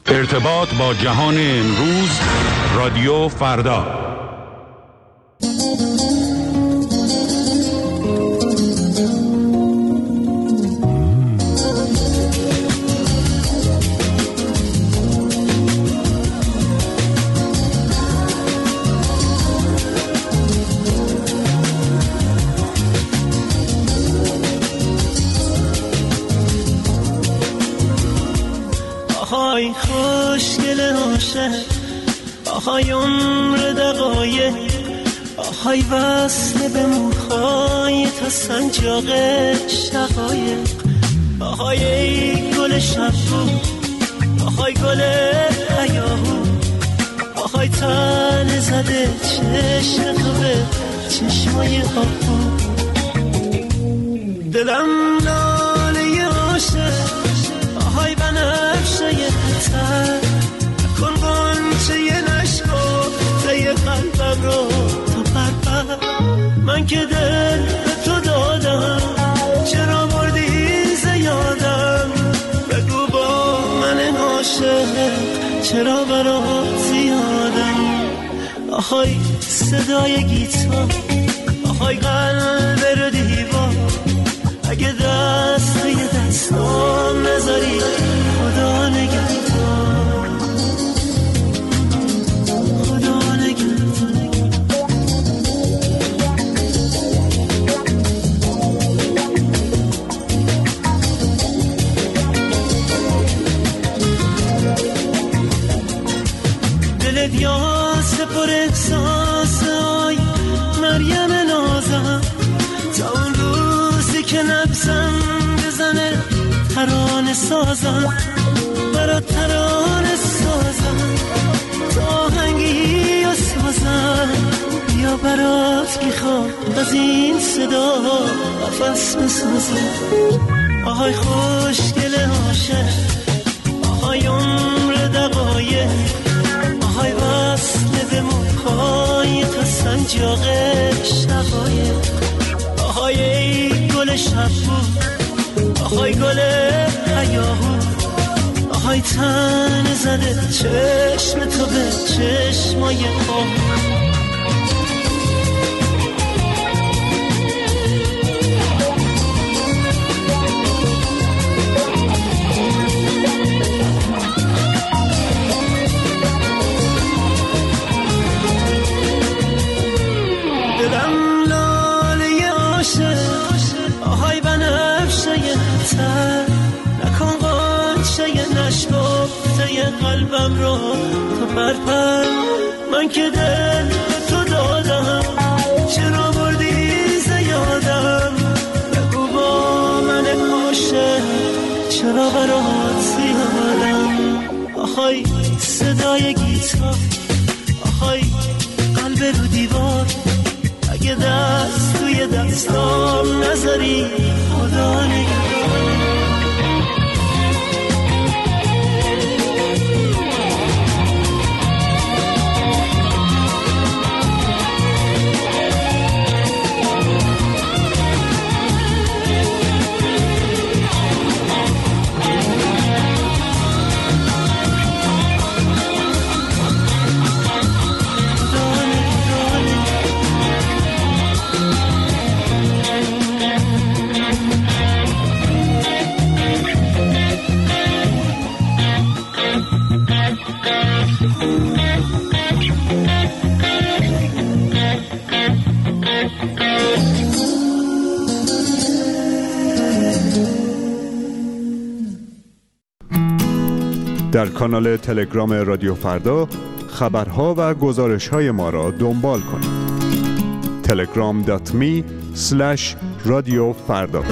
ارتباط با جهان امروز، رادیو فردا. آهای خوشگل عاشق، آهای عمر دقایق، آهای وصل به موهای تا سنجاق شقایق، آهای ای گل شبو، آهای گل هیاهو، آهای تن زده چشم تو به چشمای آهو. دلم لاله عاشق، آهای بنفشه تر، کن غنچه نشکفته قلبم رو تا پرپر. من که دل به تو دادم، چرا بردی زیادم؟ بگو با من عاشق چرا برات زیادم؟ آهای صدای گیتار، آهای قلب رو دیوار، اگه دست توی دستام نذاری خدا نگهدار، خدا نگهدار. دلت یاس پر احساس، آی مریم نازم، تا اون روزی که نبزم بزنه ترانه سازم، برات ترانه سازم، تا آهنگی و سازم، بیا برات میخوام از این صدا نفس بسازم. آهای خوشگل عاشق، آهای عمر دقایق، آهای وصل به موهای تا سنجاق شقایق، آهای ای گل شبو، آهای گل هیاهو، آهای تن زده چشم تو به چشمای آهو. دلم لاله عاشق، آهای بنفشه تر، نکن غنچه نشکفته قلبم رو تا پرپر. من که دل به تو دادم، چرا بردی زیادم؟ بگو با من عاشق چرا برات زیادم؟ آهای صدای گیتار، آهای قلب رو دیوار، اگه دست توی دستام نذاری خدا نگهدار. در کانال تلگرام رادیو فردا خبرها و گزارش‌های ما را دنبال کنید. telegram.me/رادیو فردا.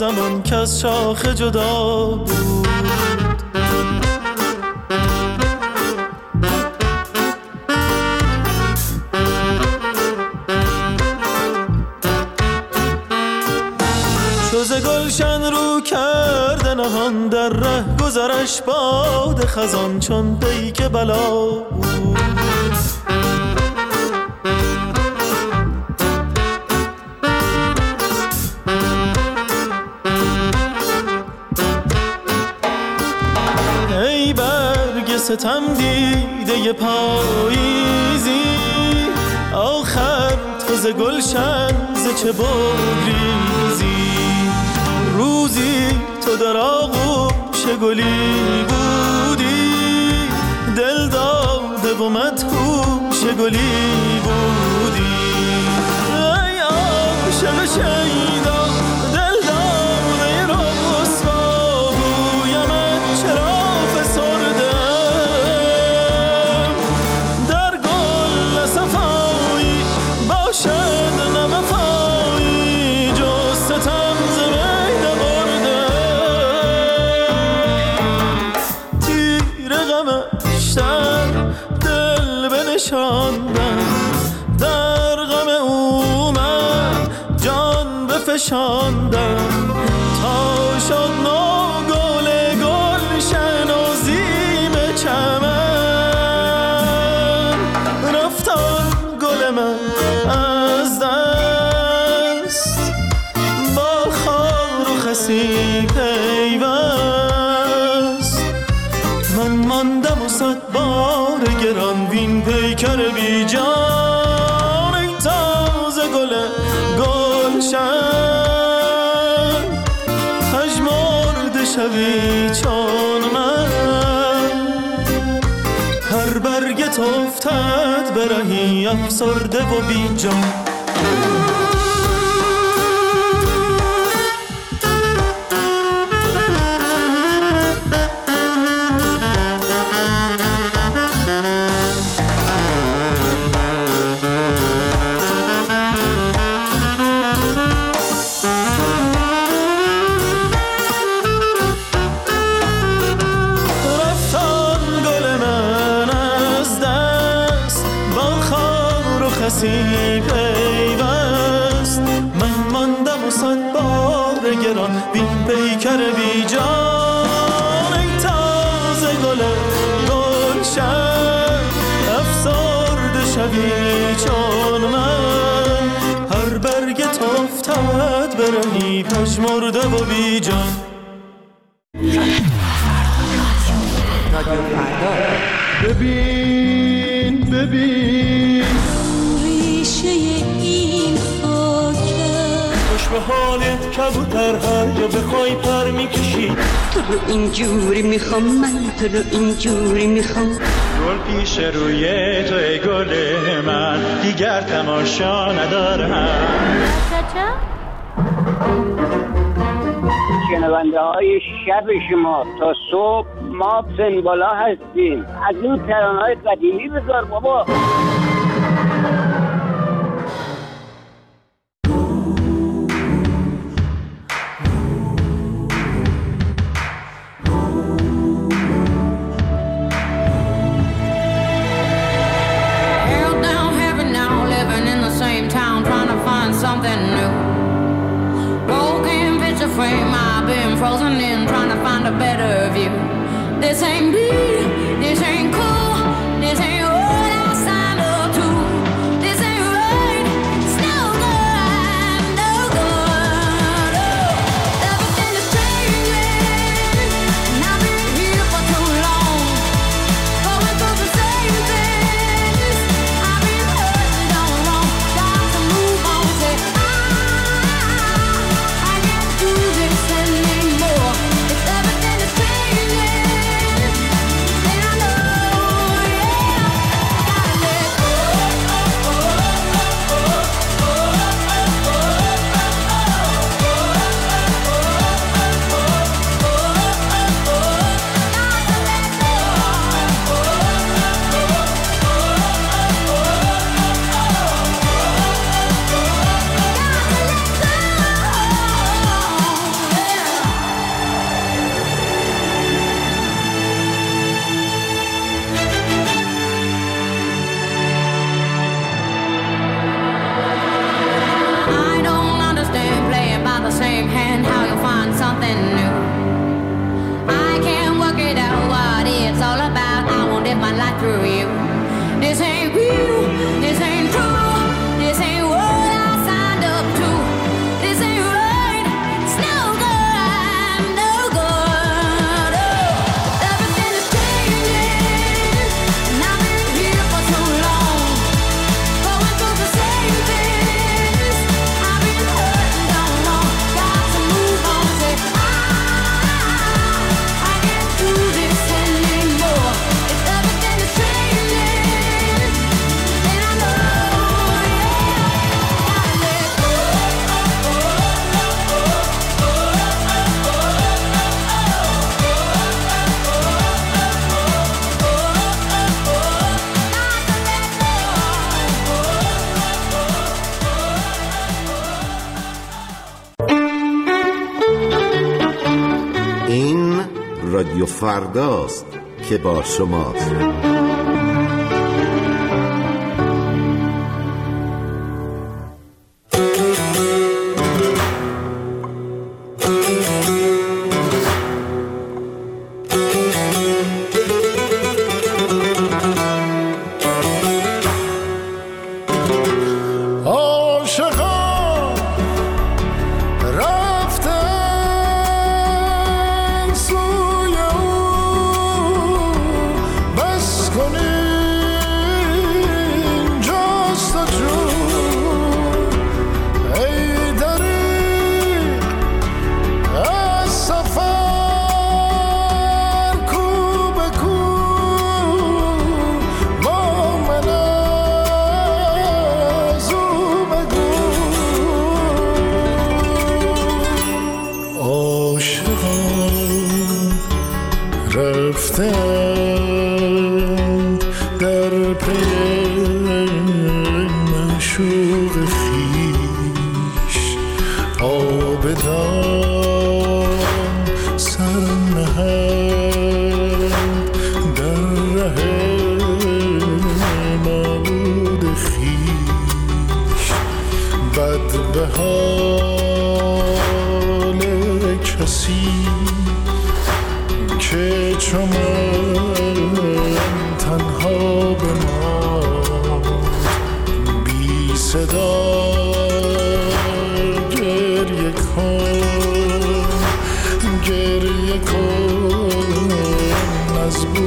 زمان که از شاخه جدا بود. چوز گلشن رو کرده نهان در ره گذرش باد خزان چون پیک بلا بود. ای برگ ستم دیده پاییزی آخر تو ز گلشن ز چه بگریزی. روزی تو در آغوش گلی بودی دل داده و مدهوش گلی بودی. ای عاشق شیدا دل داده رسوا گویمت چرا فسردم در گل صفایی باشد نوفایی جز ستم ز بین بردم. تیر غمش در دل بنشاندم در غم او من جان بفشاندم تا شد نو گل گلشن و زیب چمن. رفتان گل من از دست با خار و خسی پیوست. من ماندم و صد بار گران وین پیکر بی جان. ای تازه گل گلشن پژمرده شوی چون من. هر برگت افتد برهی افسرده و بی جان. پیوست من ماندم و صد بار گران بین پیکر بی جان. ای تازه گل گلشن افسرده شوی چون من. هر برگت افتد برهی پژمرده و بی جان. رادیو فردا. ببین ببین ریشه این خاکه خوش به حالت کبوتر هر جا بخوای پر میکشی. تو رو اینجوری میخوام من تو رو اینجوری میخوام. گل پیش روی تو ای گل من دیگر تماشا ندارم. شنونده های شب شما تا صبح ما سنبالا هستیم. از این ترانه‌های قدیمی بذار بابا. Something new. Broken picture frame, I've been frozen in, trying to find a better view. This ain't me, this ain't cool, this ain't what I signed up something new. I can't work it out what it's all about. I won't live my life through you. This ain't real, this ain't true, this ain't what I signed up to. This ain't right, it's no good, no good. Oh, everything is changing, and I've been here for so long, going through the same things. I've been hurting, don't know, got to move on. Say I can't do this anymore. If everything is changing, then I know, yeah, gotta let go. این رادیو فرداست که با شماست. عاشقان رفتن سوی او، بس کن اینجاست و جون. ای دریغ از سفر کو به کو، با من از او بگو. عاشقان رفتند در پی معشوق خویش، آبدان سر نهند در ره معبود خویش. بد به حال کسی که چو من تنها بماند، بی صدا گریه کن، گریه کن از بود